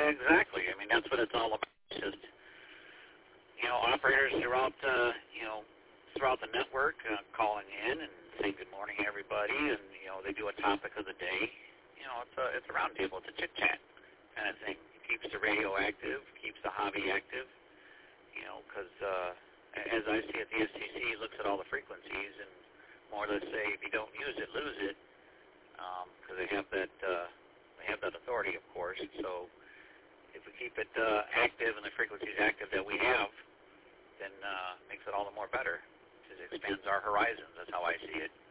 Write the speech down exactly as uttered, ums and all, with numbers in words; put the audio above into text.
exactly. I mean, that's what it's all about. It's just, you know, operators throughout, uh, you know, throughout the network uh, calling in and saying good morning, everybody, and, you know, they do a topic of the day. You know, it's a, it's a round table. It's a chit-chat kind of thing. It keeps the radio active, keeps the hobby active, you know, because uh, as I see it, the S T C looks at all the frequencies and more or less say, if you don't use it, lose it, because um, they have that uh, they have that authority, of course. So if we keep it uh, active and the frequencies active that we have, then uh, makes it all the more better. It expands our horizons. That's how I see it.